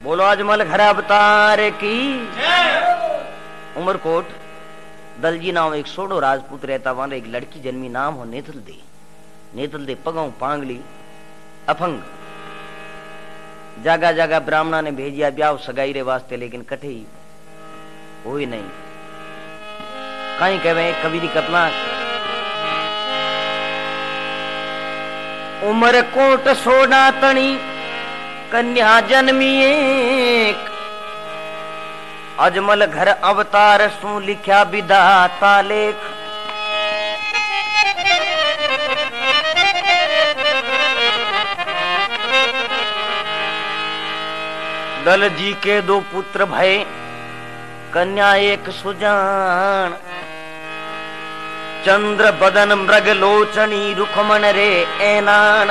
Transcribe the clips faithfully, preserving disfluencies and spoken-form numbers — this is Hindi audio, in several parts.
बोलो अजमल घर अवतार की। उमरकोट दलजी नाम एक सोडो राजपूत रहता, वहां एक लड़की जन्मी, नाम हो नेतल दे। नेतल दे पगाऊ पांगली अफंग। जागा जागा ब्राह्मणा ने भेजिया ब्याह सगाई रे वास्ते, लेकिन कठे ही हो ही नहीं। कहीं कहे कवि दी कल्पना, उमरकोट सोडा तणी कन्या जन्मी एक, अजमल घर अवतार सु लिख्या विधाता लेख। दल जी के दो पुत्र भय, कन्या एक सुजान। चंद्र बदन मृग लोचनी रुखमन रे ऐनान।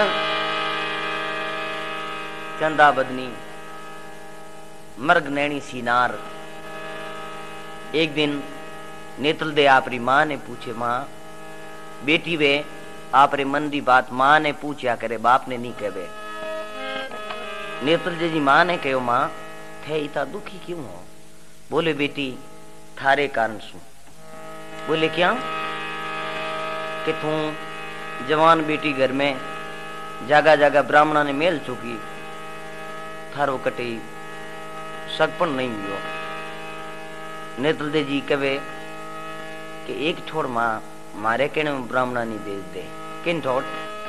चंदा बदनी मर्ग नैनी सीनार। एक दिन नेतल दे आपरी मां ने पूछे, मां बेटी वे आपरे मन दी बात मां ने पूछया करे, बाप ने नहीं कहवे। नेतल जी जी मां ने कहो, मां थे इतना दुखी क्यों हो? बोले बेटी थारे कारण सु। बोले क्या? कि तू जवान बेटी घर में जागा जागा ब्राह्मणा ने मेल चुकी, थारो कटे सगपन नहीं हुआ। नेतल दे जी कहे कि एक छोड़ मां मारे कहने में ब्राह्मणा नहीं भेज दे। किन छोड़?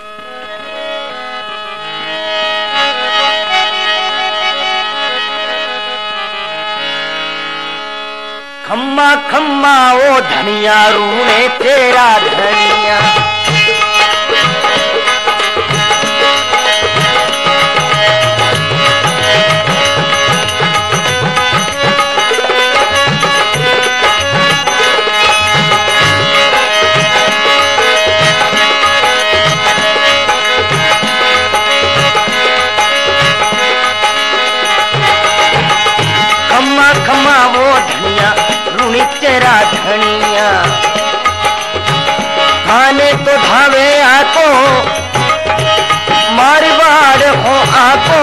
खम्मा खम्मा ओ धनिया रूने तेरा धनिया। खम्मा खम्मा वो धनिया रूनी तेरा धनिया। खाने तो ढावे आको, मारवाड़ हो आको।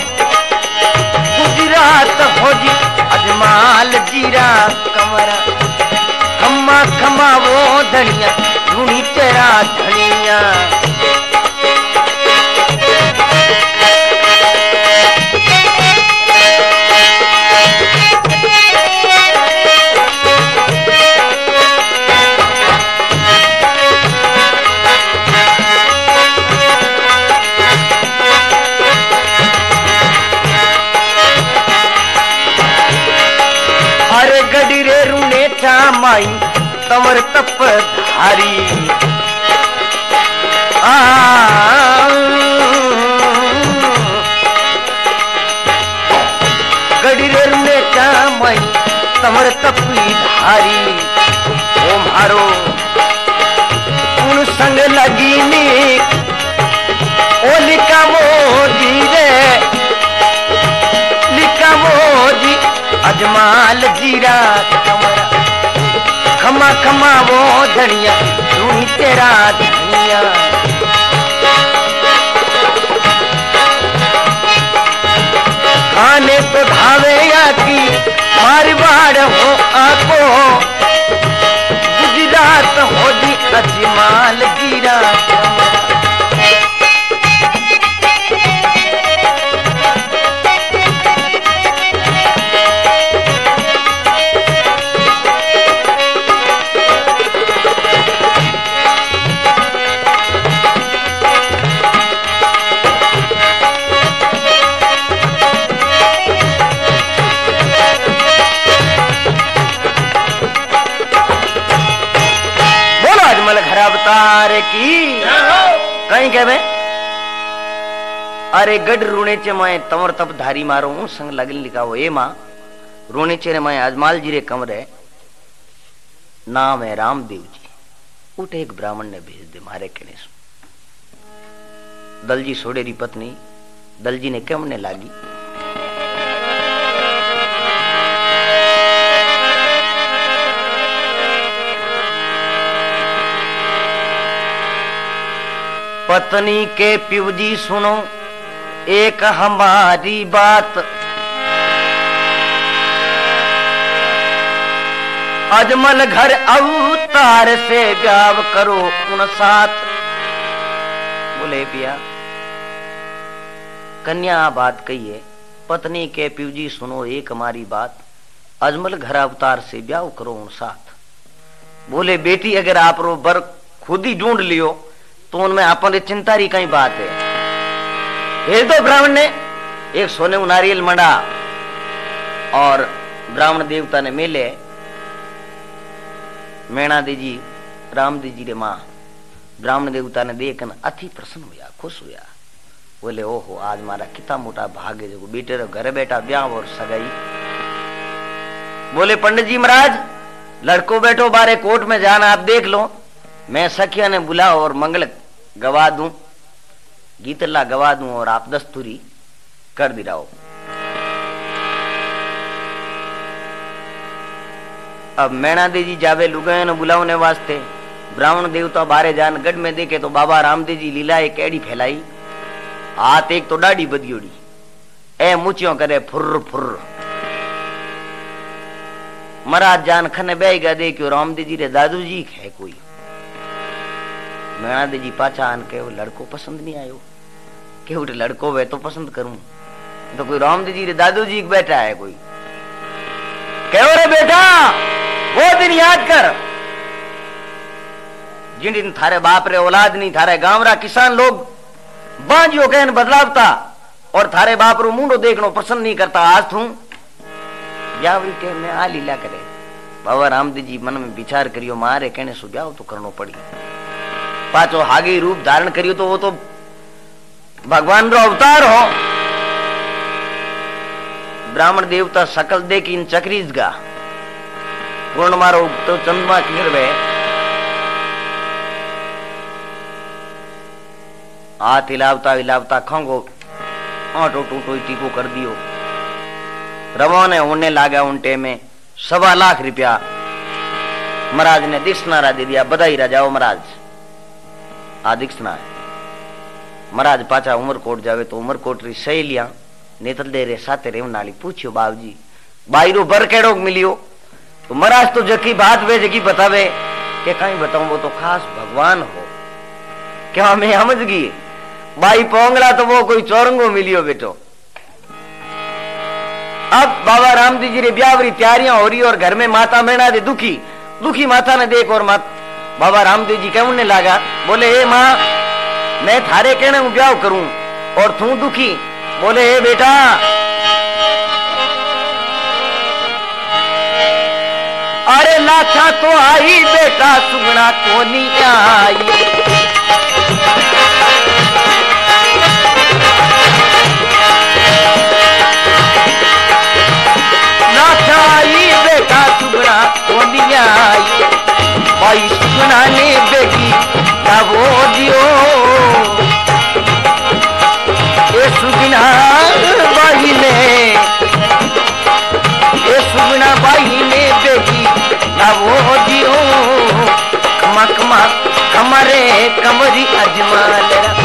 गुजरात हो जी अजमाल जीरा कमरा। खम्मा खम्मा वो धनिया रूनी तेरा धनिया। माई तवर तप धारी। गडीरे ने माई तवर तपी धारी। ओ मारो उन संग लगी नी ओ लिका मोजी रे, लिका मोजी अजमाल जीरा कमरा। खमा खमा वो धनिया रूनी तेरा धनिया। खाने तो ढावे या की मारवाड़ हो आको। गुजरात हो जी अजमाल जीरा। अवतार की कहीं कहे अरे गढ़ रूणे चे मैं तमर तप धारी मारो हूं संग लगन लिखा हो। ए मां रूणे चे मैं अजमाल जी रे कमरे, नाम है रामदेव जी। उठे एक ब्राह्मण ने भेज दे मारे कहने सु। दलजी सोडे री पत्नी दलजी ने कहने लागी, पत्नी के पिवजी सुनो एक हमारी बात। अजमल घर अवतार से ब्याव करो उन साथ। बोले पिया कन्या बात कही है, पत्नी के प्यूजी सुनो एक हमारी बात, अजमल घर अवतार से ब्याह करो उन साथ। बोले बेटी अगर आप रो बर खुद ही ढूंढ लियो तो उनमें अपन चिंता री कई बात है। भेज दो ब्राह्मण ने एक सोने नारियल मंडा और ब्राह्मण देवता ने मिले। मैणा दीजी राम दीजी रे मां ब्राह्मण देवता ने देखन अति प्रसन्न हुआ, खुश हुआ। बोले ओहो आज मारा कितना मोटा भाग्य जो बेटे रो घर बैठा ब्याह और सगाई। बोले पंडित जी महाराज लड़को बैठो बारे कोर्ट में जाना आप देख लो, मैं सखिया ने बुलाओ और मंगल गवा दूं, गीतला गवा दूं और आप दस्तूरी कर दिलाओ। अब मैणा देजी जावे लुगाए ने बुलावने वास्ते। ब्राह्मण देवता बारे जान गढ़ में देखे तो बाबा रामदेव जी लीला एक एड़ी फैलाई, हाथ एक तो डाढ़ी बदियोड़ी ए मुचियों करे फुर्र फुर्र। महाराज जान खने बेगा देखियो रामदेव जी रे दादू जी है कोई। मैणा देजी पाछा आन के वो लड़को पसंद नहीं आयो, के उठे लड़को वे तो पसंद करूं तो कोई रामदेव जी रे दादू जी बैठा है कोई। कहो रे बेटा वो दिन याद कर जिन दिन थारे बाप रे औलाद नहीं, थारे गांव रा किसान लोग बांझियो कहन बदलावता और थारे बाप रो मुंडो देखनो पसंद नहीं करता। आज तू ब्यावरी के में आ लीला करे। बाबा रामदेव जी मन में विचार करियो मारे कहने सु ब्याह तो करनो पड़ी। पाचो हागे रूप धारण करियो तो वो तो भगवान रो अवतार हो। ब्राह्मण देवता सकल दे की इन चक्रीज गा पूर्ण मारो तो चंद्रमा किर वे हाथ हिलावता हिलावता खंगो आटो टूटो टीको कर दियो। रवाने होने लागा उनटे में सवा लाख रुपया महाराज ने दीक्षनारा दे दिया। बधाई राजाओ महाराज आ दीक्षना है। महाराज पाचा उमरकोट जावे तो उमरकोट री सहेलियां नेतल दे रे साथे रेवन नाली पूछियो बाबूजी बाईरो बर केड़ो मिलियो तो महाराज तो जकी बात वे जकी बतावे के कहीं बताऊं वो तो खास भगवान हो। क्या मैं समझ गई बाई पोंगला तो वो कोई चौरंगो मिलियो बेटो। अब बाबा रामदेव जी रे ब्यावरी तैयारियां हो रही और घर में माता मैणा दे दुखी दुखी माता ने देख और मात बाबा रामदेव जी कहने लगा। बोले हे माँ मैं थारे कहने हूं ब्याह करूं और तू दुखी। बोले हे बेटा अरे लाछा तो आई बेटा सुगना को नहीं आई। बेटा सुगना को नहीं आई भाई सुगना ने बेटी वो दियो ये सुगना बाई ने ये सुगना बाई ने बेटी वो दियो खमा खमा कमरे कमरी अजमाल।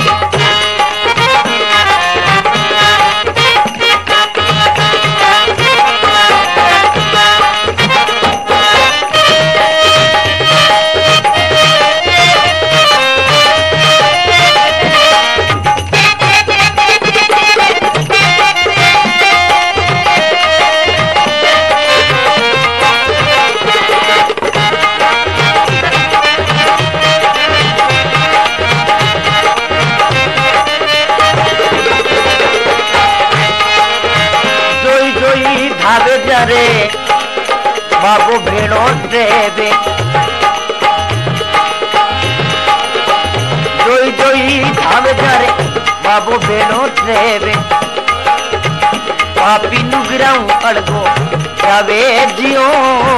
रे बाबू भेड़ो देवे जोई जोई धावे जारे बाबू भेड़ो देवे पापी नुगराऊ अड़गो जावे जियो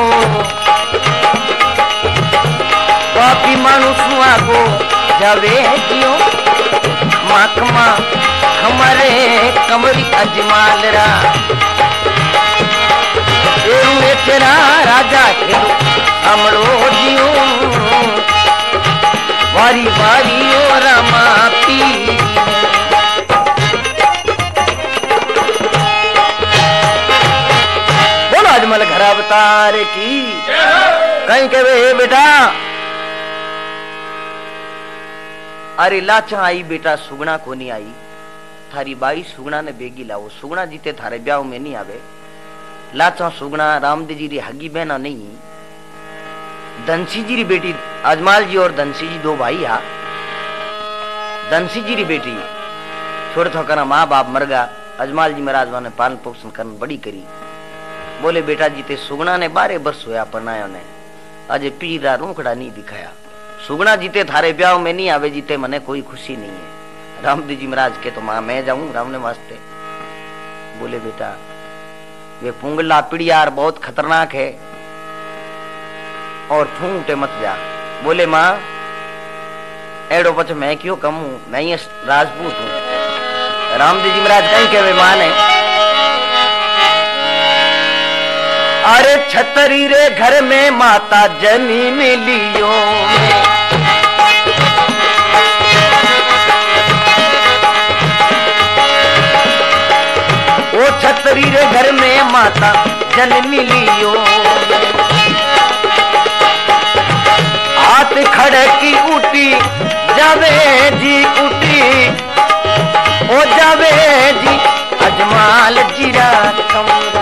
पापी मानुसु आगो जावे जियो माकमा हमारे कमरी अजमाल रा तेरा राजा खेलो हमरो जियो वारी वारी ओ रामा पी। बोलो अजमल घर अवतार की कहीं के वे बेटा। अरे लाचा आई बेटा, सुगना को नहीं आई। थारी बाई सुगना ने बेगी लाओ, सुगना जीते थारे ब्याह में नहीं आवे। लाचा सुगना रामदेव जी री हगी बहना नहीं, धनसी जी री बेटी अजमाल जी और धनसी जी दो भाई हा। धनसी जी री बेटी छोड़ थो करना माँ बाप मर गया। अजमाल जी महाराज ने पालन पोषण करने बड़ी करी। बोले बेटा जीते सुगना ने बारह वर्ष होया परनाया ने, अजय पीरा रूखड़ा नहीं दिखाया। सुगना जीते थारे ब्याह में नहीं आवे, जीते मने कोई खुशी नहीं है। रामदेव जी महाराज के तो मां मैं जाऊं राम ने वास्ते। बोले बेटा वे पुंगला पिड़ियार बहुत खतरनाक है और फूंटे मत जा। बोले मां एडो पछ मैं क्यों कम हूं, मैं ये राजपूत हूं। रामदेव जी महाराज कहीं के वे मां ने, अरे छतरी रे घर में माता जनी मिलियो, ओ छतरी रे घर में माता जन मिलियो। हाथ खड़े की उठी जावे जी उठी, ओ जावे जी अजमाल जीरा कमरा।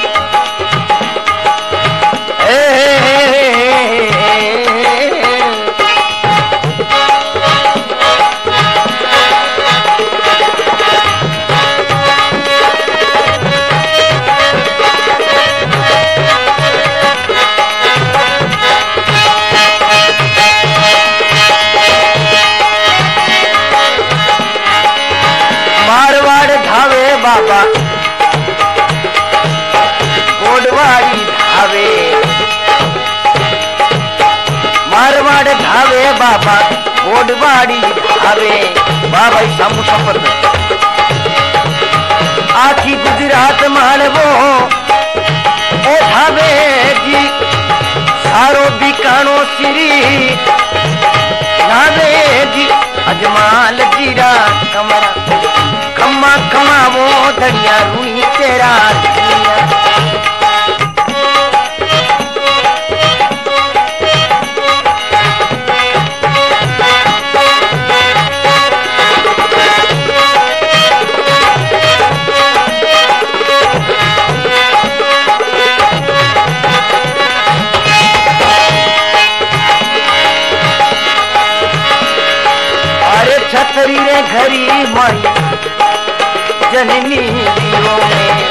मारवाड़ धावे बाबा गोडवाड़ी धावे, मारवाड़ धावे बाबा गोडवाड़ी धावे। बाबा सामू शपथ आखी गुजरात मानवो ओ धावे जी, सारो बिकानो सिरी धावे जी अजमाल जीरा कमरा। खम्मा खम्मा वो धनिया रूनी तेरा धनिया। अरे छतरी रे घरी माई जननी दियो में,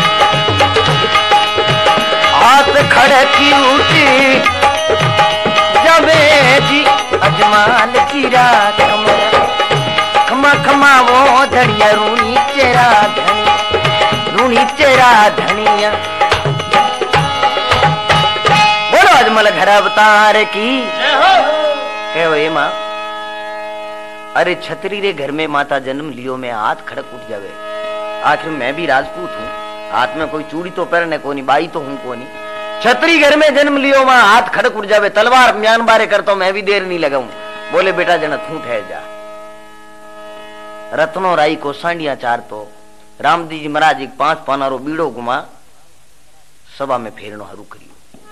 हाथ खड़े की उठी जबे जी अजमाल जीरा कमरा। खमा खमा वो धनिया रूनी चेरा धनिया, रूनी चेरा धनिया। बोलो अजमल घर अवतार की कहो ये माँ। अरे छतरी रे घर में माता जन्म लियो में हाथ खड़क उठ जावे। आखिर मैं भी राजपूत हूँ, हाथ में कोई चूड़ी तो पहनने को नहीं, बाई तो हूँ को नहीं। छतरी घर में जन्म लियो मां हाथ खड़क उठ जावे, तलवार म्यान बारे करता मैं भी देर नहीं लगाऊं। बोले बेटा जना तू ठहर जा। रत्नो राई को सांडिया चार तो रामदेव जी महाराज एक पांच पानारो बीड़ो घुमा सभा में फेरनो हरू करियो।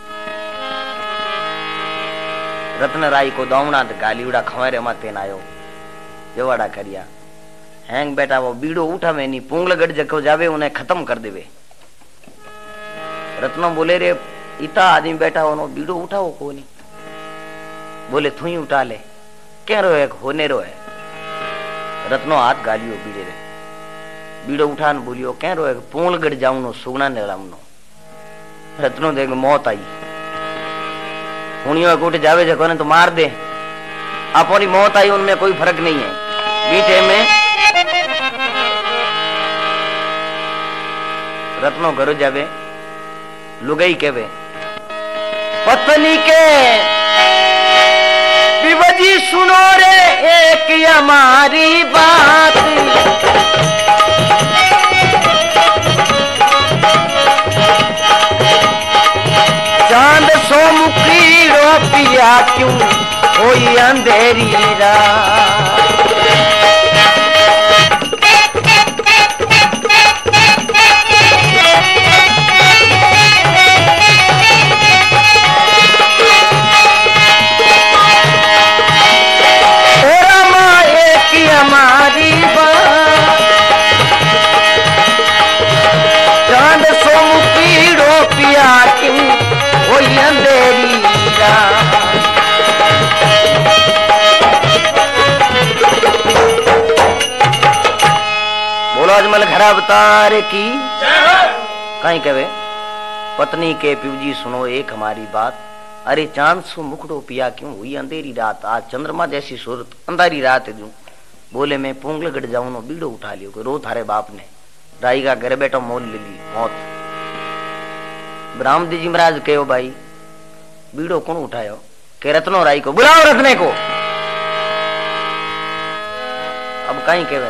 रत्न राई को दावना गालीवड़ा खवारे माते आयो जवाड़ा करिया। हैंग बेटा वो बीड़ो उठा में नहीं पुंगलगढ़ जको जावे उन्हें खत्म कर देवे। रत्नो बोले रे इता आदमी बैठा हो बीड़ो उठाओ को नहीं। बोले तू ही उठा ले क्या रो है होने रो है। रत्नो हाथ गालियो बीड़े रे बीड़ो उठान बोलियो क्या रो है पुंगलगढ़ जाऊं नो सुगना ने रामनो। रत्नो देख मौत आई हुनियो कोटे जावे जको ने तो मार दे अपनी मौत आई उनमें कोई फर्क नहीं है। बीटे में रत्नो घर जावे लुगाई केवे पत्नी के विवजी सुनो रे एक हमारी बात। चांद सोमुखी रो पिया क्यों होई अंधेरी रात। घरा अवतार की कहीं कहे पत्नी के पिवजी सुनो एक हमारी बात। अरे चांद सु मुखड़ो पिया क्यों हुई अंधेरी रात, आज चंद्रमा जैसी सूरत अंधारी रात जू। बोले मैं पुंगलगढ़ जाऊं नो बीड़ो उठा लियो, रो थारे बाप ने राई का घर बैठो मोल ले ली मौत। ब्राह्मण जी महाराज कहो भाई बीड़ो कौन उठायो के रत्नो राई को बुलाओ रत्ने को। अब कहीं कहे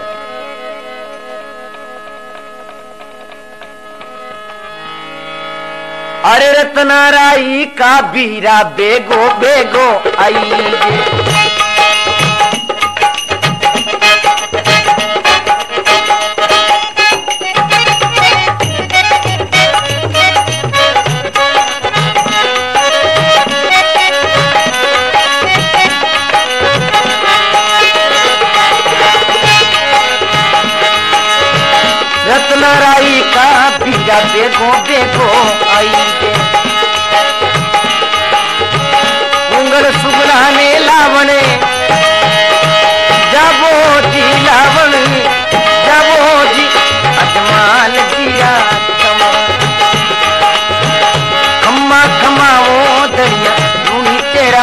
अरे रत्ना राई का बीरा बेगो बेगो आई राई का बीरा बेगो बेगो आई गे उंगल सुगलाने लावणे जाबो जी लावण जाबो जी अजमाल जिया खम्मा खमाओ दरिया रूनी तेरा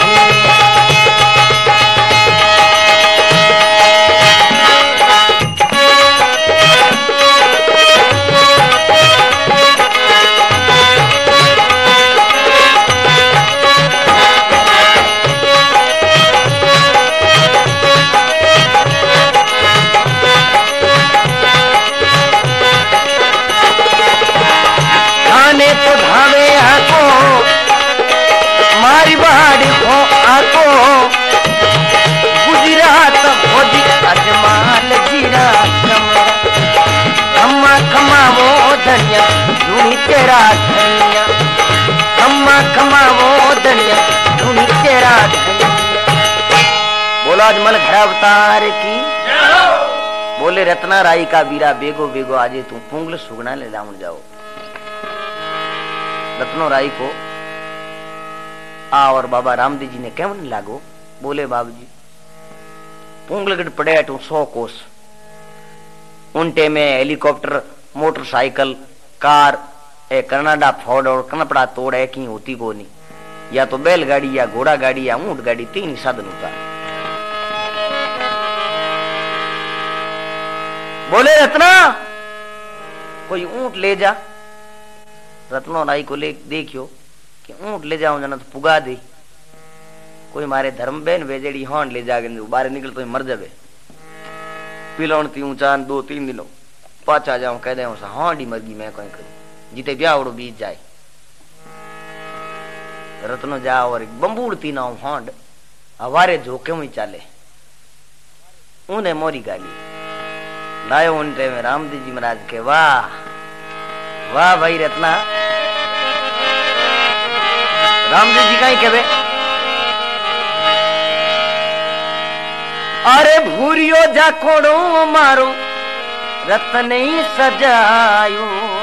तो धावे आको मारी बाड़ी हो आको गुजरात भोजी अजमाल जीरा खम्मा खम्मा वो धनिया धुनी तेरा धनिया खम्मा खम्मा वो धनिया धुनी तेरा धनिया। बोलो अजमल घर अवतार की बोले रत्ना राई का बीरा बेगो बेगो आजे तू पुंगल सुगना ले लाऊं जाओ। रत्नो राई को आ और बाबा रामदेव जी ने केवन लागो। बोले बाबू जी पुंगलगढ़ पड़े अटू सौ कोस उनटे में हेलीकॉप्टर मोटरसाइकिल कार ए कनाडा फोर्ड और कनपड़ा तोड़ है की होती को नहीं, या तो बैलगाड़ी या घोड़ा गाड़ी या ऊंट गाड़ी तीन ही साधन होता। बोले रत्ना कोई ऊंट ले जा। रत्नो राई को ले देखियो कि ऊंट ले जाऊं जना तो पुगा दे, कोई मारे धर्म बहन बेजेड़ी हांड ले जागे बाहर निकल तो मर जावे पिलौन ती ऊंचा दो तीन दिनों पाचा जाऊं कह दे हांडी मरगी मैं कोई करूं जीते ब्यावड़ो बीत जाए। रत्नो जा और बंबूड़ती ना हांड हवारे झोंके में चाले उन्हें मोरी गाली लायो उनटे में रामदेव जी महाराज के वाह वाह भाई रत्ना। रामदेव जी का ही कहे अरे भूरियो जाकोड़ो मारो रत्ने सजायो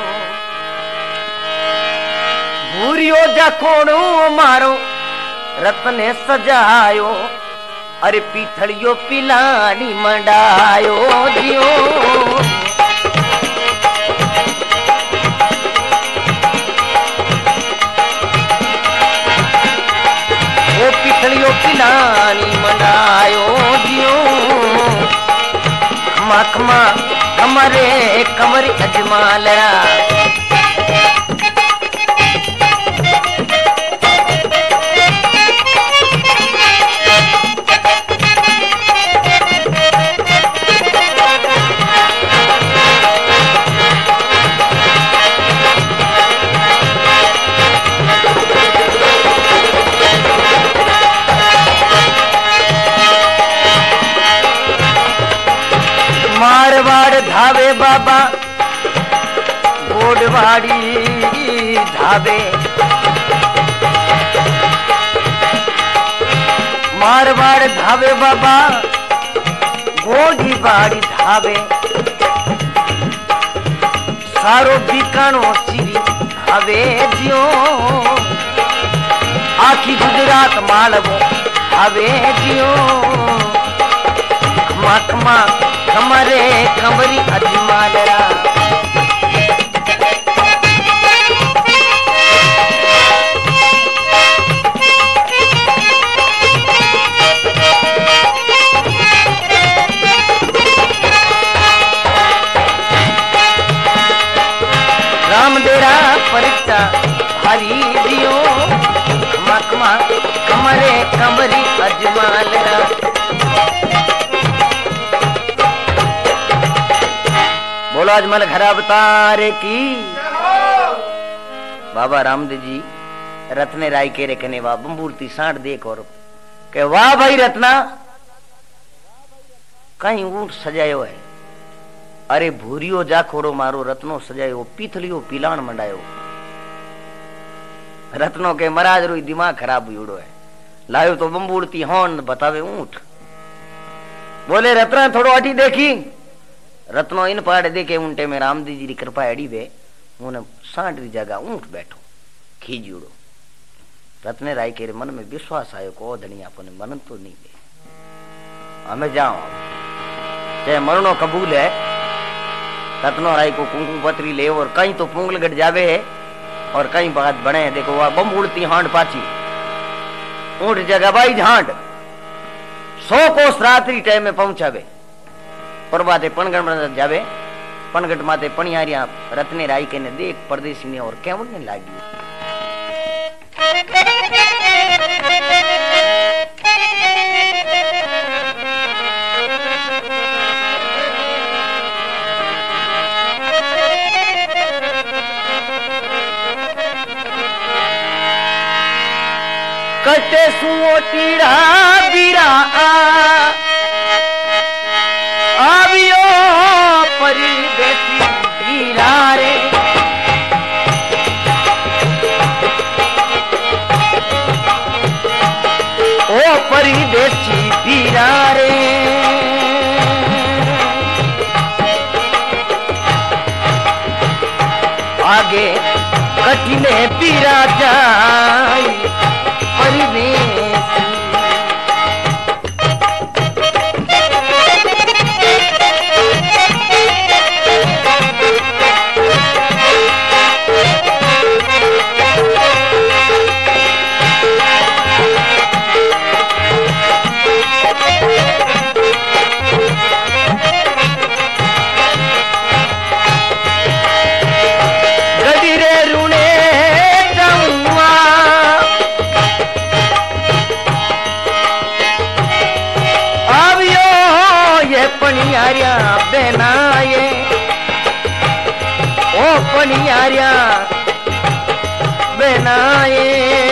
भूरियो जाकोड़ो मारो रत्ने सजायो अरे पीथड़ियो पिलानी मंडायो जियो पिथड़ियो पिलानी मंडायो जियो खमा खमा कमरे कमर अजमालरा मारवाड़ धावे बाबा गोडवाड़ी धावे मारवाड़ धावे बाबा गोडी बाड़ी धावे सारो बीकानो सीरी धावे जियो आखी गुजरात मालवो धावे जियो खमा खमा हमारे कंवरी अजमालरा राम डेरा परीक्षा हरी दियो खमा खमा हमारे कंवरी अजमालरा। बोलो अजमल घर अवतारे की। बाबा रामदेव जी रत्ने राय के रे कने वाह बंबूरती साठ देख और के वाह भाई रत्ना कहीं ऊंट सजायो है। अरे भूरियो जाखोड़ो मारो रत्नो सजायो पीथलियो पिलाण मंडायो। रत्नो के महाराज रो दिमाग खराब हुड़ो है लायो तो बंबूरती होन बतावे ऊंट। बोले रत्ना थोड़ो अटी देखी। रत्नो इन पाड़े देखे ऊंटे में रामदेव जी की कृपा एड़ी वे उन्हें साठ री जगह ऊंट बैठो खीजुड़ो। रत्ने राय के मन में विश्वास आयो को धनिया अपने मन तो नहीं दे हमें जाओ चाहे मरणो कबूल है। रत्नो राय को कुंकुम पत्री ले और कहीं तो पुंगलगढ़ जावे है और कहीं बात बने है। देखो वह बम उड़ती हांड पाची ऊंट जगह बाई झांड सौ कोस रात्रि टाइम में पहुंचावे परबाते पनगढ़ जावे। पनगढ़ माते पणियारिया रत्ने राय के ने देख परदेसी ने और केवल ने लागी। कटे सुओ टीड़ा बीरा आवियो परदेसी बीरा रे। ओ परदेसी बीरा रे आगे कठिने बीरा जाई परदेसी। पणियारिया बेनाये ओ पणियारिया बेनाये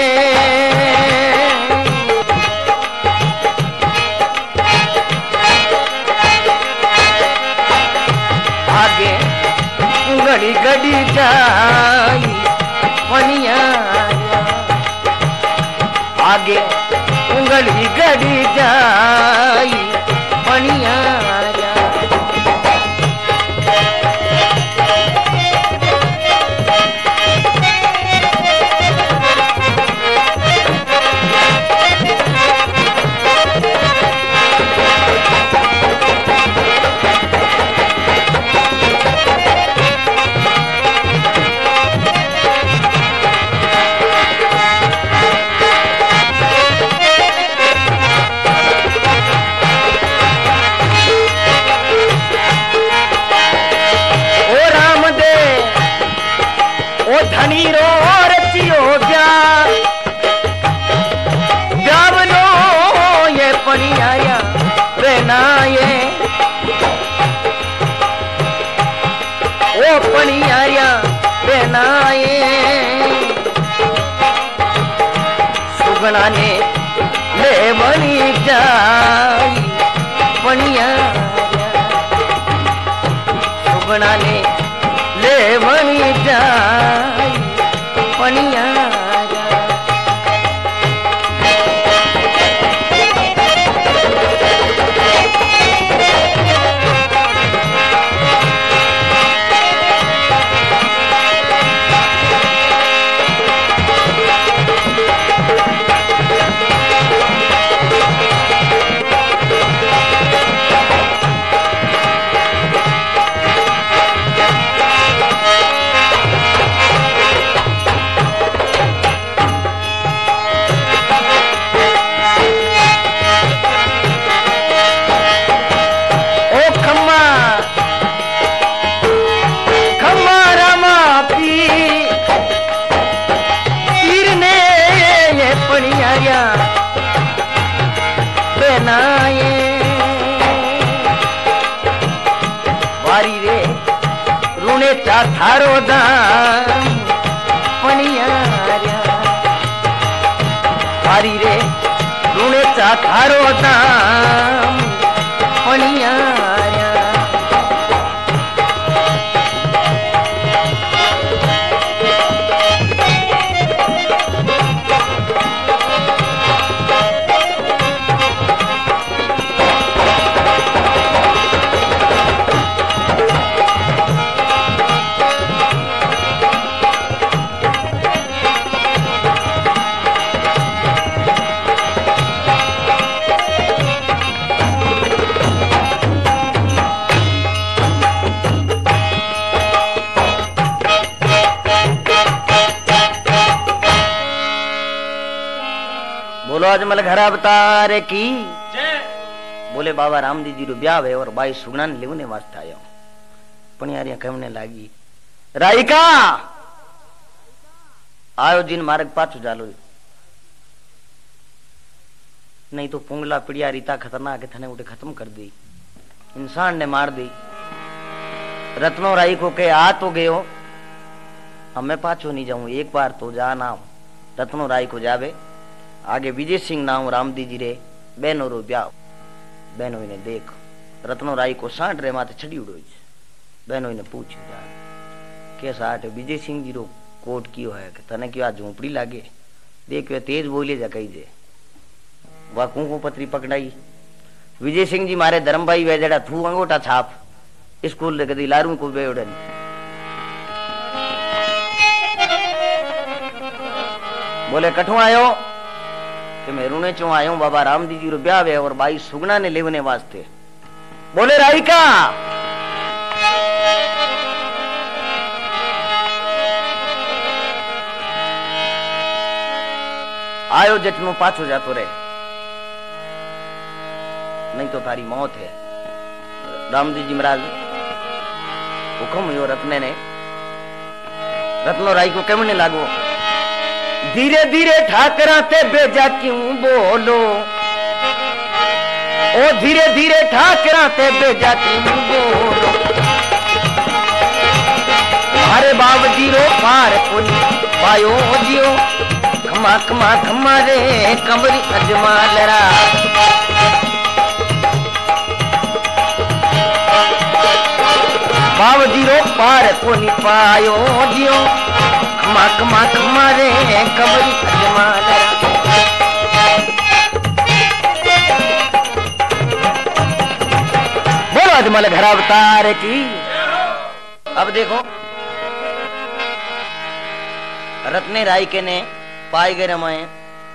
आगे घड़ी घड़ी जाई पणियारिया आगे घड़ी घड़ी जाई पणियारिया। धनी रो रचियो गया जावलो ये पणियारिया बेनाये ओ पणियारिया बेनाये सुगना ने ले बनी जाई पणियारिया सुगना ने ले बनी जाई पणियारिया। थारो दाम पणियार्या थारी रे रूणे चा थारो दाम पणियार्या अजमल घर अवतार की बोले बाबा रामजी जी रो ब्याह है और बाई सुगना ने लेवने वास्ते आया पण यार यहाँ कहने लागी राइका आयो जिन मार्ग पाछो जालो नहीं तो पुंगला पिड़िया रीता खतरनाक है थने उठे खत्म कर दी इंसान ने मार दी रत्नो राई को के आ तो गयो अब मैं पाछो नहीं जाऊं एक बार तो जा ना रत्नो राई को जावे आगे विजय सिंह नाम रामदी जी रे बहनों रो ब्याह बहनों ने देख रत्नो राई को साठ रे माथे छड़ी उड़ो बहनों ने पूछ के साठ विजय सिंह जी रो कोट कियो है कि तने क्यों आ झोपड़ी लागे देख तेज बोले जा कही जे वह कुंकू पत्री पकड़ाई विजय सिंह जी मारे धर्म भाई वे जड़ा थू अंगोटा छाप स्कूल ले कदी लारू को बेउड़न बोले कठू आयो कि मैं रूने चो आयो बाबा रामजी जी रो ब्याह है और बाई सुगना ने लेवने वास्ते बोले राइका आयो जटनो पाछो जातो रे नहीं तो तारी मौत है रामजी जी महाराज हुक्म हुयो रत्ने ने रत्नो राई को कहने लागो धीरे धीरे ठाकरा ते बेजा क्यों बोलो ओ धीरे धीरे ठाकरा ते बेजा क्यों बोलो मारे बाब जीरो पार कोई पायो जियो खमा खमा खमा रे कमरी अजमालरा बाब जीरो पार कोई पायो जियो मक मक मारे कमरी अजमालरा बोलो अजमल घर अवतार की अब देखो रत्ने राय के ने पाई गए रमाए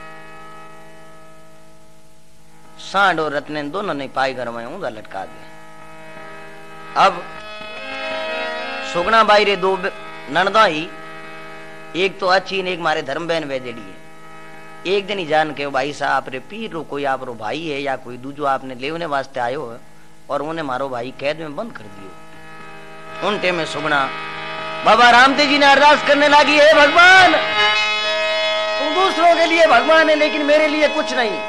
सांड और रत्ने दोनों ने पाई गए रमाए ऊंधा लटका दे अब सुगना बाई रे दो ननदा ही एक तो अच्छी ने एक मारे धर्म बहन वेजेड़ी है एक दिन ही जान के भाई साहब रे पीर रो कोई आप रो भाई है या कोई दूजो आपने लेवने वास्ते आयो है और उन्हें मारो भाई कैद में बंद कर दियो उन टेम में सुगना बाबा रामदेव जी ने अरदास करने लगी है भगवान तुम दूसरों के लिए भगवान है लेकिन मेरे लिए कुछ नहीं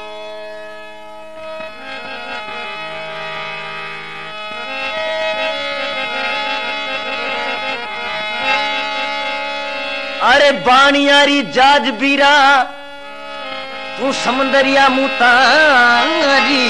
अरे बाणियारी जाज बीरा तू समंदरिया मुतारी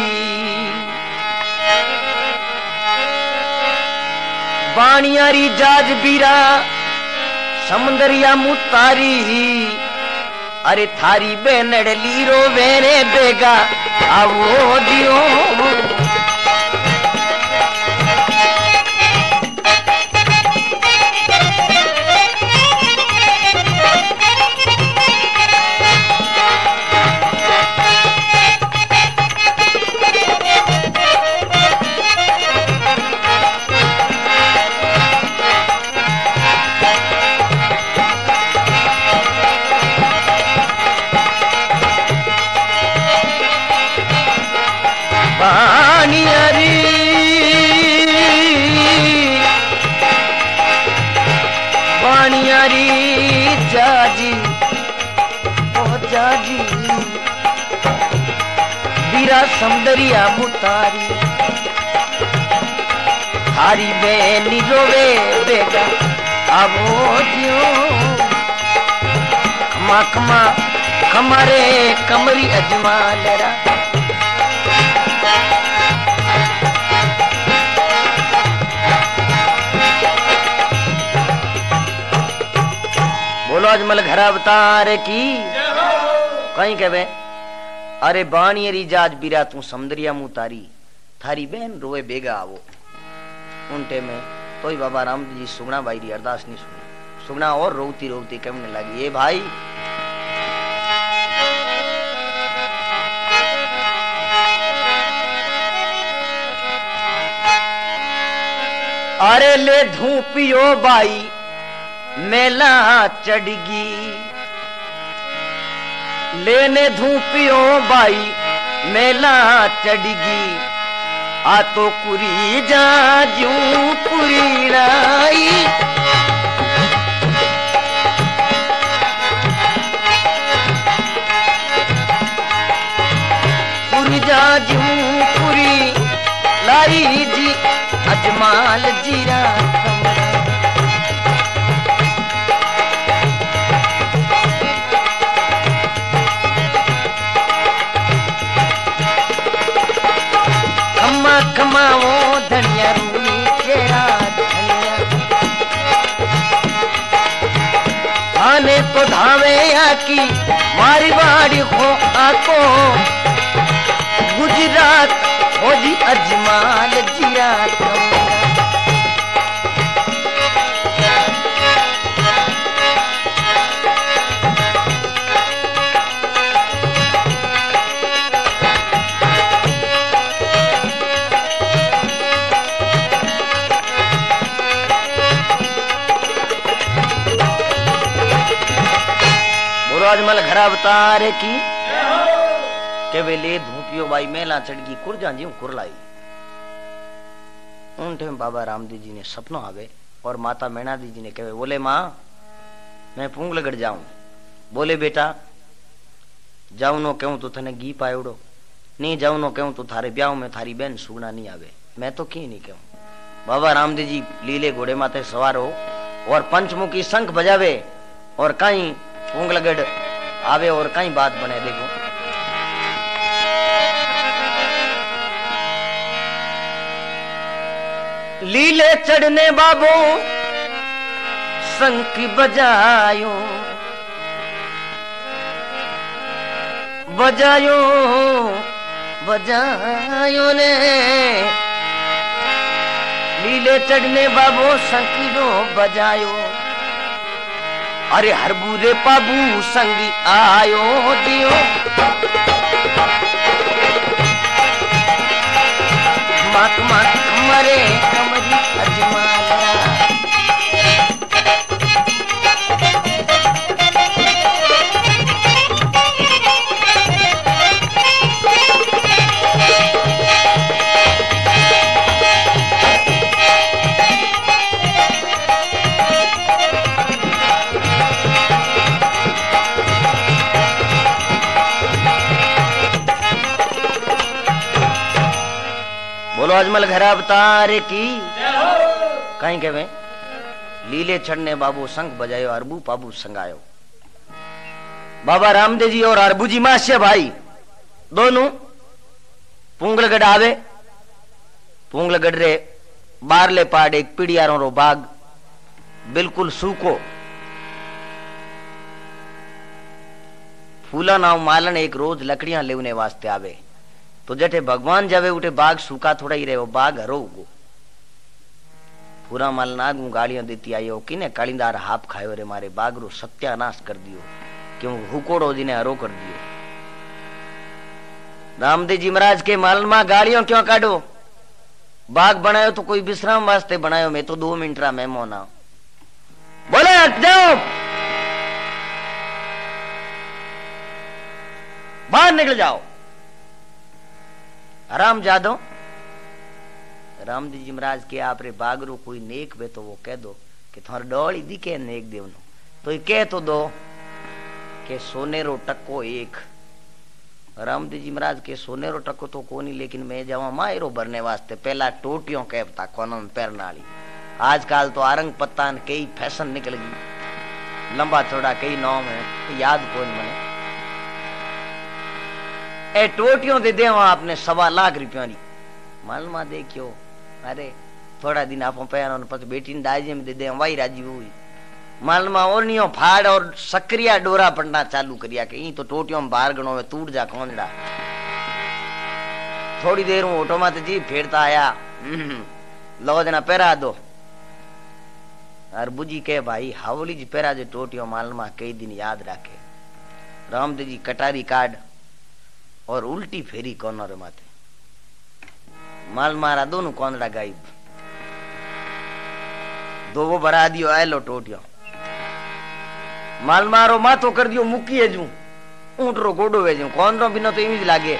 बाणियारी जाज बीरा समंदरिया मुतारी अरे थारी बेनड़ लीरो वेरे बेगा आवो दियो सौंदर्या मुतारी थारी बेनी रोवे बेगा आवो जियो खमा खमा खमारे कमरी अजमालरा बोलो अजमल घर अवतार की कहीं कहवे अरे बाणी रिजाज बीरा तू समंदरिया मुंह तारी थारी बहन रोए बेगा आवो उनटे में तो ही बाबा राम जी सुगना भाई री अरदास नहीं सुनी सुगना और रोती रोती कहने लगी ये भाई अरे ले धूपियो बाई मेला चढ़गी लेने धूपियो बाई मेला चढ़गी आ तो कुरी जाजू कुरी राई कुरी जाजू कुरी लाई जी अजमाल जीरा कमाओ धनिया रूनी केरा धनिया आने तो धावे आकी मारी बाड़ी हो आको गुजरात हो जी अजमाल जीरा अजमल घर अवतार की के वे ले धूपियो बाई मेला चढ़गी कुरजा जी कुरलाई उन टाइम बाबा रामदेव जी ने सपनों आवे और माता मैना दी जी ने कहे बोले माँ मैं पूंगलगढ़ जाऊं बोले बेटा जाऊं नो कहूं तो थने घी पायोड़ो नहीं जाऊं नो कहूं तो थारे ब्याह में थारी बहन सुगना नहीं आवे मैं तो की नहीं कहूं बाबा रामदेव जी लीले घोड़े माथे सवार हो और पंचमुखी शंख बजावे और कहीं पूंगलगढ़ आवे और कहीं बात बने देखो लीले चढ़ने बाबू शंख बजायो बजायो बजायो ने लीले चढ़ने बाबू शंख बजायो अरे हरबूरे पाबू संगी आयो दियो मत मत मरे कमरी अजमाला बोलो अजमल घर अवतार की कहीं कहवे लीले चढ़ने बाबू शंख बजायो अरबू पाबू संगायो बाबा रामदेव जी और अरबू जी मास्य भाई दोनों पूंगलगढ़ आवे पूंगलगढ़ रे बारले पाड़ एक पीड़ियारों रो बाग बिल्कुल सूखो फूला नाव मालन एक रोज लकड़ियां लेने वास्ते आवे तो जटे भगवान जावे उठे बाग सूखा थोड़ा ही रहे वो बाग हरो उगो पूरा माल नाग गालियां देती आई हो किने कालिंदार हाफ खायो रे मारे बाग रो सत्यानाश कर दियो क्यों हुकोड़ो जी ने हरो कर दियो रामदेव जी महाराज के माल में गालियों क्यों काटो बाग बनायो तो कोई विश्राम वास्ते बनायो मैं तो दो मिनट रा मेहमान आओ बोले जाओ बाहर निकल जाओ आराम जादो रामदेव जी महाराज के आप रे बागरो कोई नेक वे तो वो कह दो कि थार डोली दिखे नेक देव नो तो ये कह तो दो कि सोने रो टक्को एक रामदेव जी महाराज के सोनेरो टको तो कोनी, लेकिन मैं जावा मायरो भरने वास्ते पहला टोटियों कहता कोनों में पैरना वाली। आजकल तो आरंग पत्तान कई फैशन निकल गई, लंबा चौड़ा कई नाम है, याद कौन मने। ए टोटियों दे दे आपने सवा लाख रुपया नी मालूमा देखियो। अरे थोड़ा दिन आप पैर पच बेटी दाजे में दे दे वही राजी हुई मालूमा ओनियो फाड़ और सक्रिया डोरा पड़ना चालू करिया के तो टोटियों में बाहर गणों में टूट जा कौनड़ा। थोड़ी देर में ऑटो मत जी फेरता आया, लो जना पैरा दो और बुजी के भाई हावली जी पैरा जो टोटियों मालूमा कई दिन याद रखे। रामदेव जी कटारी काट और उल्टी फेरी कौनरे माथे माल मारा दोनों कौनड़ा गायब। दो वो भरा दियो आयलो टोटियो माल मारो माथो कर दियो मुकी है जू ऊंटरो गोडो वेजू कौनरो बिना तो इमेज लागे।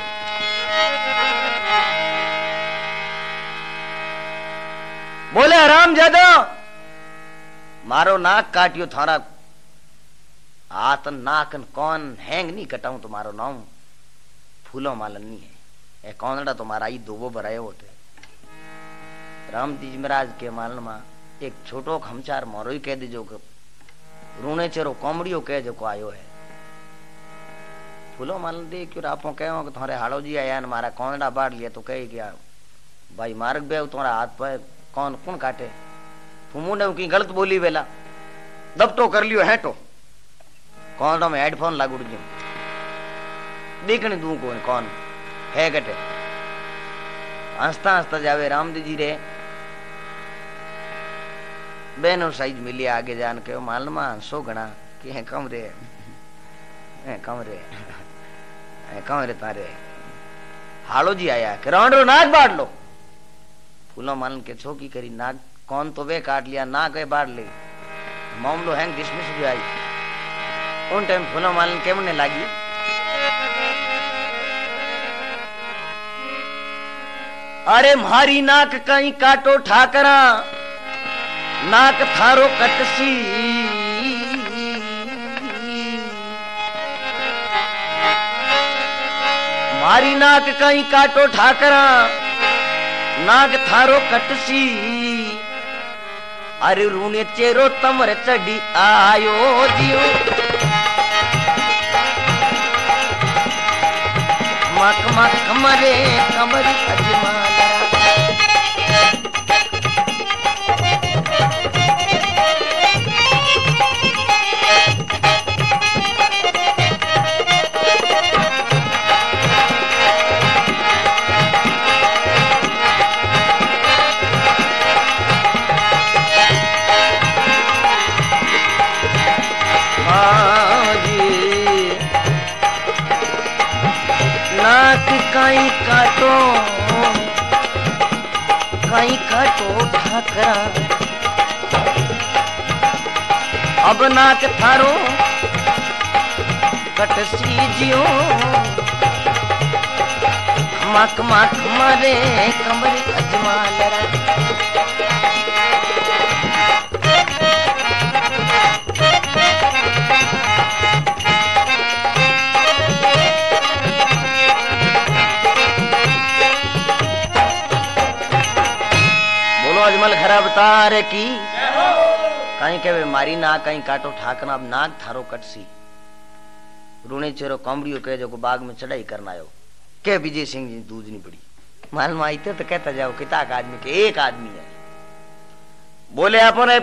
बोले हराम जादो मारो नाक काटियो थारा हाथ नाक कौन हैंग नहीं कटाऊं तो मारो नाम फूलो मालन नहीं है। ए कौनड़ा तो मारा ही दो भराए होते। रामदेव जी महाराज के मालन में एक छोटो खमचार मारो ही कह दीजो रूणे चेरो कॉमड़ियो कह जो को आयो है। फूलो मालन दे क्यों आपो कहो कि तुम्हारे हाड़ो जी आया न मारा कौनड़ा बाढ़ लिया तो कहे क्या भाई मार्ग बे तुम्हारा हाथ पे कौन कौन काटे तुमू ने की गलत बोली वेला दबटो कर लियो है तो कौन में हेडफोन लागू जी देखने दू कौन कौन है गटे। हंसता हंसता जावे रामदेव जी रे बेनो साइज मिली आगे जान के मालूमा हंसो घना कि है कम रे है कम रे है कम रे तारे हालो जी आया कि रांडो नाक बांट लो। फूलो मालन के छोकी करी नाक कौन तो वे काट लिया ना के बांट ले मामलो हैंग डिसमिस जो आई। उन टाइम फूलो मालन केमने लागी अरे मारी नाक कहीं काटो ठाकरा नाक थारो कटसी मारी नाक कहीं काटो ठाकरा नाक थारो कटसी अरे रूने चेरो तमर चढ़ी आयो जियो मक मक कमरे कमरी अजमाला। कहीं काटो कहीं काटो ठाकरा अब नाक थारो कटसी जियो मक मक मरे कमरे अजमाल। अजमल खराब तारे की कहीं के मारी नाक कहीं काटो ठाकना अब नाक थारो कटसी रूणे चेरो कॉमड़ियो कह जो बाग में चढ़ाई करना आयो के विजय सिंह जी दूध नहीं पड़ी मालूम आई तो कहता जाओ किता आदमी के एक आदमी है। बोले अपने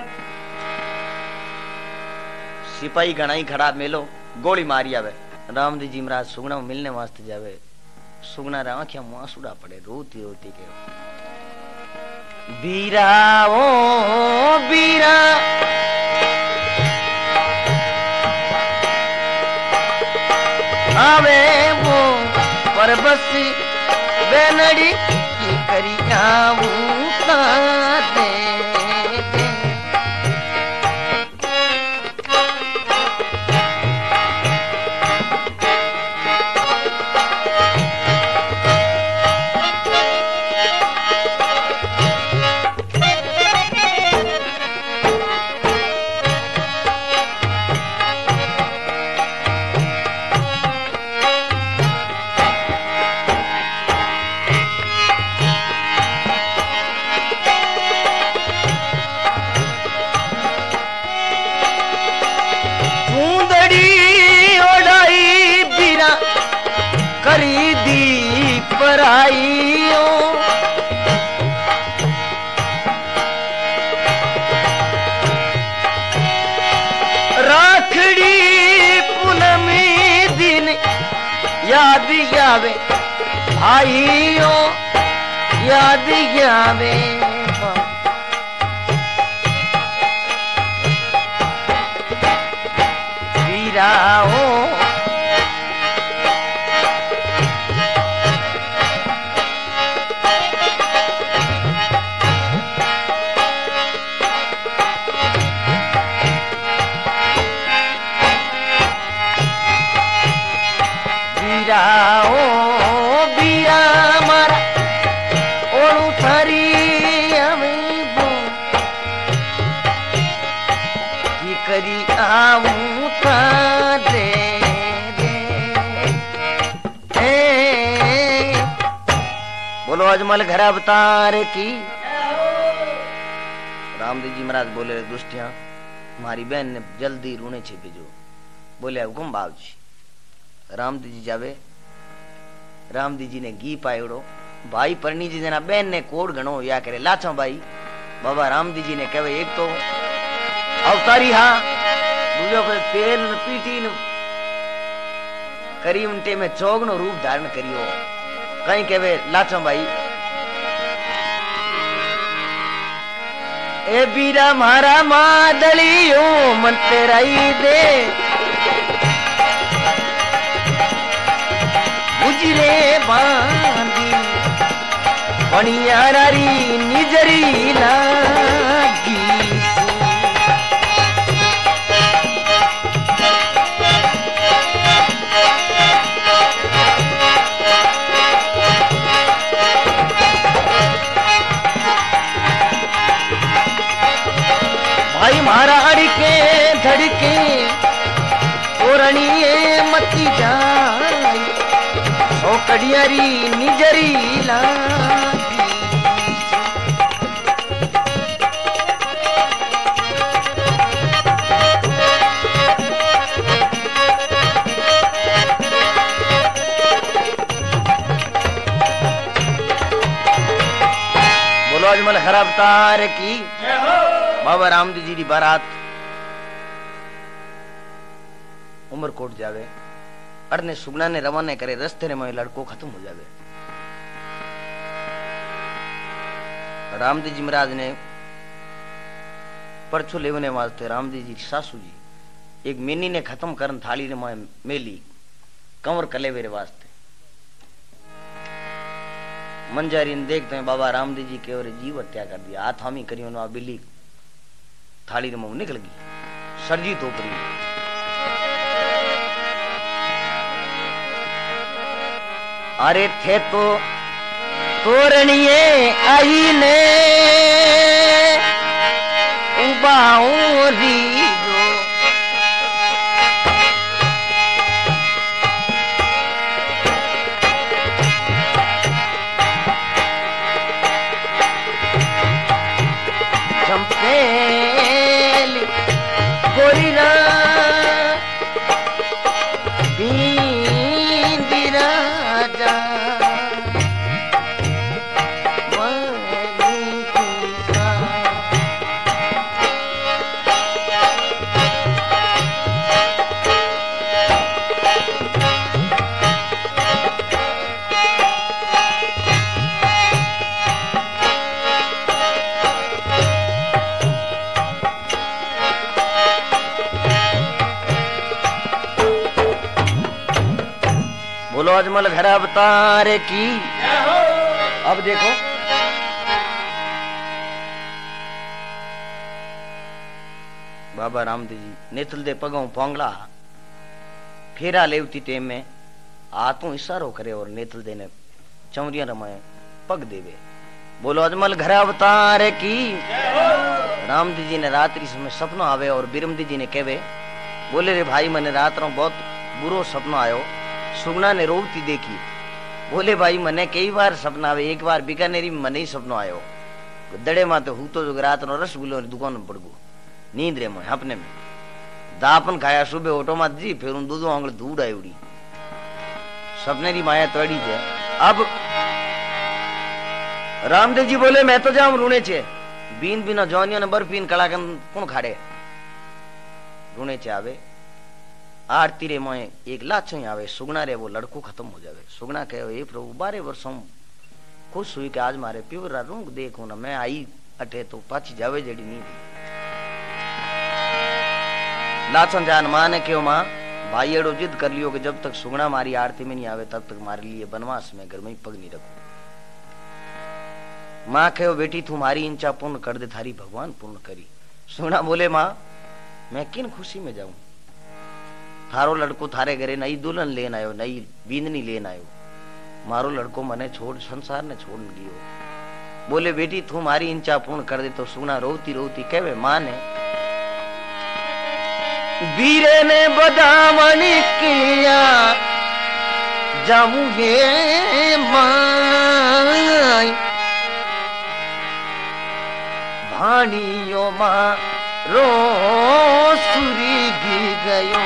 सिपाही घनाई खड़ा मेलो गोली मारी आवे। रामदेव जी महाराज सुगना मिलने वास्ते जावे सुगना रा आंखियां मुंह आंसुड़ा पड़े रोती रोती के बीरा ओ बीरा आवे वो परबस बेनड़ी की करिया दे भाइयों राखड़ी पूनमी दिन याद आवे भाइयों याद आवे वीराओ वीराओ वीरा मारा ओणु थारी हमें बो की करी आऊं थारे रे बोलो अजमल घर अवतार की। रामदेव जी महाराज बोले दुष्टिया मारी बहन ने जल्दी रूणे छे भेजो। बोले हुकुम बाबजी। रामदेव जी जावे रामदेव जी ने घी पायोड़ो भाई परनी जी जना बहन ने कोड घणो या करे लाछो भाई बाबा रामदेव जी ने कहे एक तो अवतारी हा दूजो पर तेल न पीटी न करी उनटे में चौगनो रूप धारण करियो कहीं कहे लाछो भाई ए बीरा मारा मादलियो मन तेराई दे गुजरे बांधी बनियारी निजरी लागी भाई मारा अड़के धड़के ओरणिए मती जाई ओ कड़ियारी निजरी लागी बोलो अजमल हर अवतार की। बाबा रामदेव जी की बारात उमरकोट जावे अड़ने सुगना ने रवाना करे रस्ते रे में लड़को खत्म हो जावे। रामदेव जी महाराज ने परछो लेवने वास्ते रामदेव जी सासू जी एक मिनी ने खत्म करन थाली ने में मेली कंवर कलेवे रे वास्ते मंजारी ने देखते हैं बाबा रामदेव जी के और जीव हत्या कर दिया हाथ हामी करियो ना बिल्ली थाली रे मुंह निकल गई सरजी तोपरी अरे थे तो तोरणिए आई ने उबाऊ रीजो चंपेली गोरी ना बोलो अजमल घर अवतार की। अब देखो बाबा रामदेव जी नेतल दे पगों पोंगला फेरा लेवती टेम में हाथों इशारो करे और नेतल दे ने चौरिया रमाए पग देवे। बोलो अजमल घर अवतार की। रामदेव जी ने रात्रि समय सपना आवे और बिरमदेव जी ने कहे बोले रे भाई मैंने रात रो बहुत बुरो सपना आयो सुगना ने रोवती देखी। बोले भाई मने कई बार सपना आवे एक बार बीकानेरी में मने ही सपनो आयो दड़े में तो हूँ तो जो रात नो रसगुल्लो दुकान में पड़ गो नींद रे में अपने में दापन खाया सुबह ऑटो मत जी फिर उन दूधो आंगल धूड़ आई उड़ी सपने की माया तोड़ी जाए। अब रामदेव जी बोले मैं तो जाऊं रूणे छे बीन बिना जौनियों ने बर्फीन कलाकन कौन खाड़े रूणे छे आवे आरती रे मोए एक लाचो आवे सुगना रे वो लड़को खत्म हो जावे सुगना कहे हे प्रभु बारह वर्षों खुश हुई कि आज मारे प्योरा रूंग देखो ना मैं आई अठे तो पाची जावे जड़ी नहीं थी लाचन जान मां ने कहो मां भाई एड़ो जिद कर लियो कि जब तक सुगना मारी आरती में नहीं आवे तब तक मारे लिए बनवास में घर में पग नहीं रखू मां कहो बेटी तू मारी इंचा पूर्ण कर दे थारी भगवान पूर्ण करी सुगना बोले मां मैं किन खुशी में जाऊं थारो लड़को थारे घरे नई दुल्हन लेन आयो नई बींदनी लेन आयो मारो लड़को मने छोड़ संसार ने छोड़ गयो बोले बेटी तू मारी इंचा पूर्ण कर दे तो सुगना रोती रोती कहवे मां ने वीरे ने बदामण किया जाऊं हे मां भाणियो मां रो सुरी गी गयो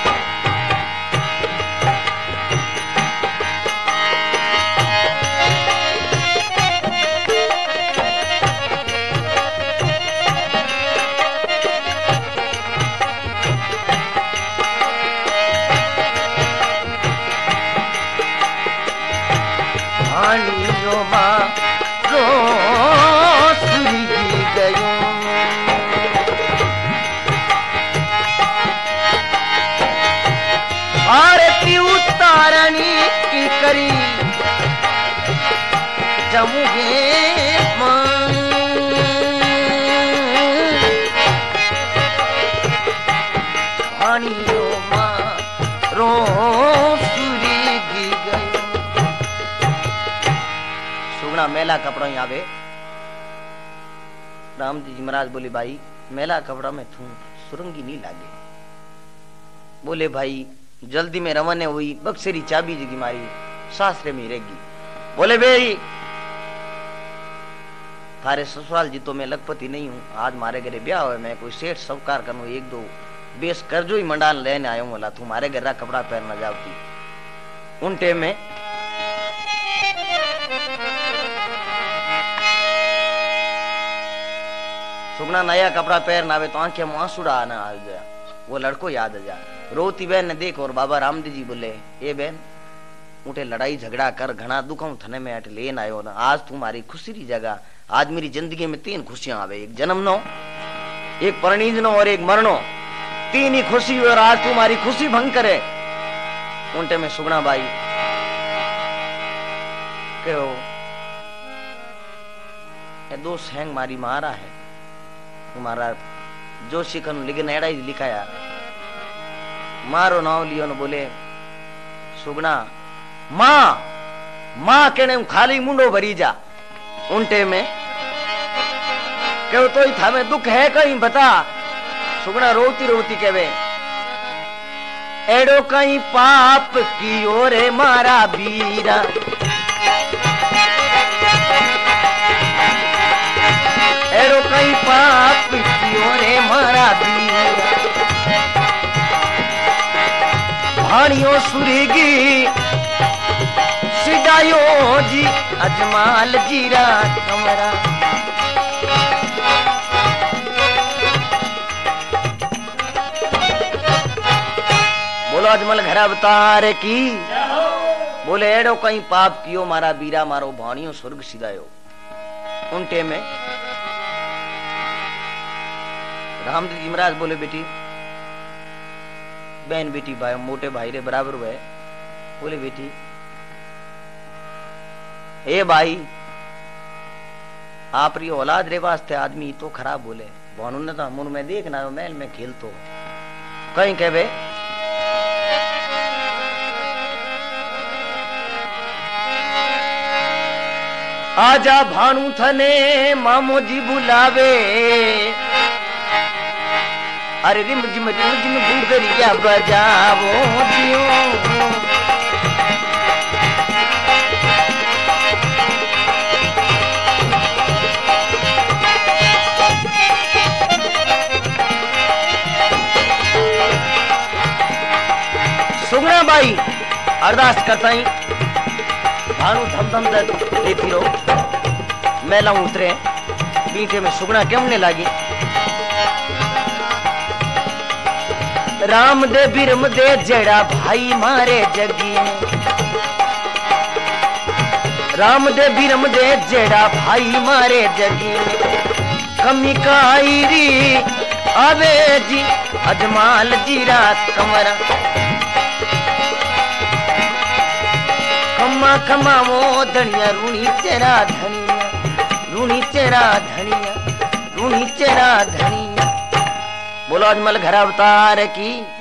भाणियो मां रो सुरी गी गयो आरती उतारणी की करी जमुगे भाणियो मां रो सुरी गी गयो सुगना मेला कपड़ा ही आवे राम जी महाराज बोले भाई मेला कपड़ा में थू सुरंगी नहीं लागे बोले भाई जल्दी में रवाने हुई बक्सेरी चाबी जगी मारी शास्त्र में रहेगी बोले भाई थारे ससुराल जी तो मैं लखपति नहीं हूँ आज मारे घरे ब्याह हो मैं कोई सेठ सवकार करूँ एक दो बेस कर जो ही मंडाल लेने आया हूँ बोला तुम्हारे घर कपड़ा पहनना जाती उन टेम में सुगना नया कपड़ा पहनना आवे तो आंखें में आंसुड़ा आना आ जाए वो लड़को याद आ जाए रोती बहन ने देख और बाबा रामदेव जी बोले ए बहन उठे लड़ाई झगड़ा कर घना दुखों थने में अटे लेन आयो ना आज तुम्हारी खुशी की जगह आज मेरी जिंदगी में तीन खुशियां आवे एक जन्म नो एक परिणीज नो और एक मरणो तीन ही खुशी हुई और आज तुम्हारी खुशी भंग करे उनटे में सुगना बाई कहो ये दो सेंग मारी मारा है तुम्हारा जो शिकन लिखन एड़ा ही लिखाया मारो नाव लियो न बोले सुगना मां मां कहने खाली मुंडो भरी जा उनटे में कहो तो ही था में दुख है कहीं बता सुगना रोती रोती कहवे एड़ो कहीं पाप कियो रे मारा बीरा एड़ो कहीं पाप कियो रे मारा बीरा भाणियो सुरीगी सिडायो जी अजमाल जीरा कमरा बोलो अजमल घर अवतार की बोले एड़ो कहीं पाप कियो मारा बीरा मारो भाणियो स्वर्ग सिधायो उनटे में रामदेव जी महाराज बोले बेटी बहन बेटी भाई मोटे भाई रे बराबर हुए बोले बेटी ए भाई आप री औलाद रे वास्ते आदमी तो खराब बोले भानु ने तो मुन में देखना मैल में खेल तो कहीं कहवे आजा भानु थने मामो जी बुलावे अरे रिम जिम रिम जिम गुगरिया बजावो जियो सुगना बाई अरदास करता ही भानु धम धम देखी रो मेला उतरे बीटे में सुगना केमने लागी। राम दे बिरम दे जेड़ा भाई मारे जगी में, राम दे बिरम दे जेड़ा भाई मारे जगी में, कमी काई री आवे जी अजमाल जी रात कमरा, कमा कमा वो धनिया रूणी तेरा धनिया, रूणी तेरा धनिया, रूणी तेरा धनिया। बोलो अजमल घर अवतार की।